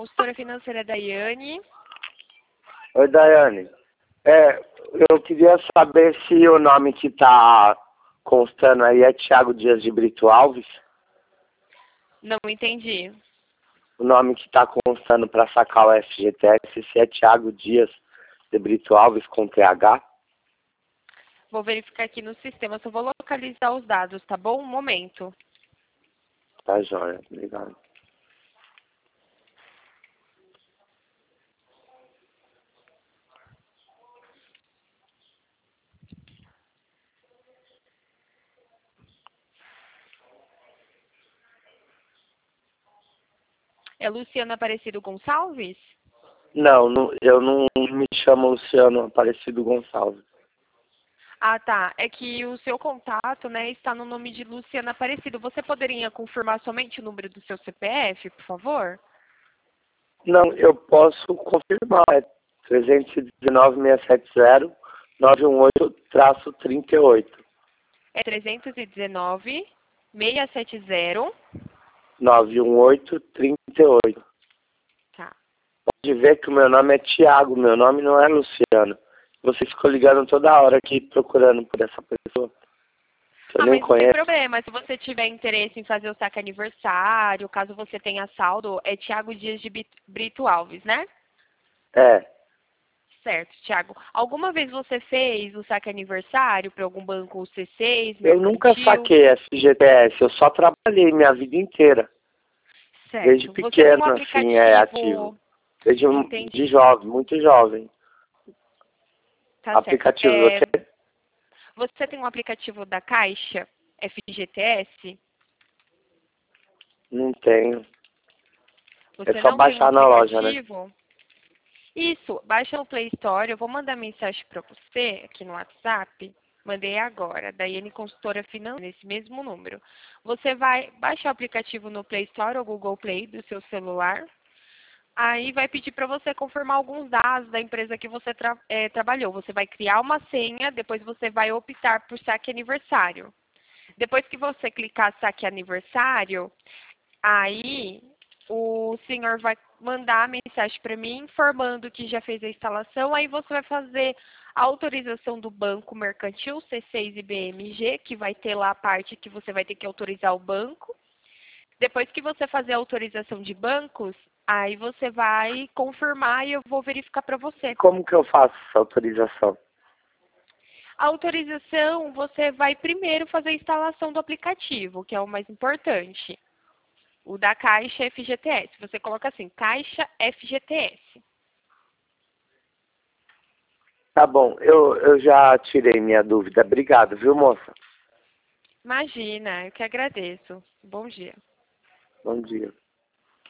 consultora financeira Daiane. Oi, Daiane. Eu queria saber se o nome que está constando aí é Thiago Dias de Brito Alves. Não entendi. O nome que está constando para sacar o FGTS, se é Thiago Dias de Brito Alves com TH. Vou verificar aqui no sistema, só vou localizar os dados, tá bom? Um momento. Tá joia, obrigado. É Luciana Aparecido Gonçalves? Não, eu não me chamo Luciano Aparecido Gonçalves. Ah, tá. É que o seu contato, né, está no nome de Luciana Aparecido. Você poderia confirmar somente o número do seu CPF, por favor? Não, eu posso confirmar. É 319-670-918-38. É 319-670. 918-38. Tá. Pode ver que o meu nome é Thiago, meu nome não é Luciano. Você ficou ligando toda hora aqui procurando por essa pessoa. Eu Ah, nem mas não tem conheço. problema. Se você tiver interesse em fazer o saque aniversário, caso você tenha saldo, é Thiago Dias de Brito Alves, né? É, Certo, Thiago. Alguma vez você fez o saque aniversário para algum banco C6, eu nunca mercantil? saquei FGTS, eu só trabalhei minha vida inteira. Desde Certo. Você tem um pequeno, assim, é ativo. aplicativo. Desde de Entendi. jovem, muito jovem. Tá certo. Aplicativo, você Você tem um aplicativo da Caixa FGTS? não tem. É Você só não tem um baixar na loja, né? aplicativo? Isso, baixa no Play Store. Eu vou mandar mensagem para você aqui no WhatsApp. Mandei agora, Daiane Consultora Financeira, nesse mesmo número. Você vai baixar o aplicativo no Play Store ou Google Play do seu celular. Aí vai pedir para você confirmar alguns dados da empresa que você trabalhou. Você vai criar uma senha, depois você vai optar por saque aniversário. Depois que você clicar saque aniversário, aí o senhor vai mandar a mensagem para mim informando que já fez a instalação. Aí você vai fazer a autorização do banco mercantil C6 e BMG, que vai ter lá a parte que você vai ter que autorizar o banco. Depois que você fazer a autorização de bancos, aí você vai confirmar e eu vou verificar para você. Como que eu faço essa autorização? A autorização, você vai primeiro fazer a instalação do aplicativo, que é o mais importante. O da Caixa FGTS. Você coloca assim, Caixa FGTS. Tá bom, eu já tirei minha dúvida. Obrigado, viu, moça? Imagina, eu que agradeço. Bom dia. Bom dia.